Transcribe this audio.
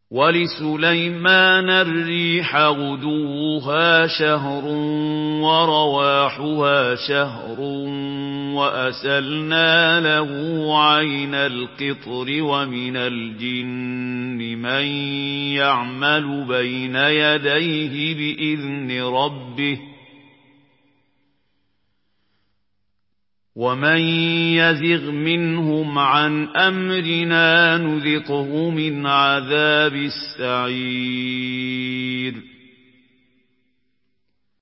وَلِسُلَيْمَانَ الرِّيحَ غُدُوُّهَا شَهْرٌ وَرَوَاحُهَا شَهْرٌ وَأَسَلْنَا لَهُ عَيْنَ الْقِطْرِ ۖ وَمِنَ الْجِنِّ مَن يَعْمَلُ بَيْنَ يَدَيْهِ بِإِذْنِ رَبِّهِ ۖ وَمَن يَزِغْ مِنْهُمْ عَنْ أَمْرِنَا نُذِقْهُ مِنْ عَذَابِ السَّعِيرِ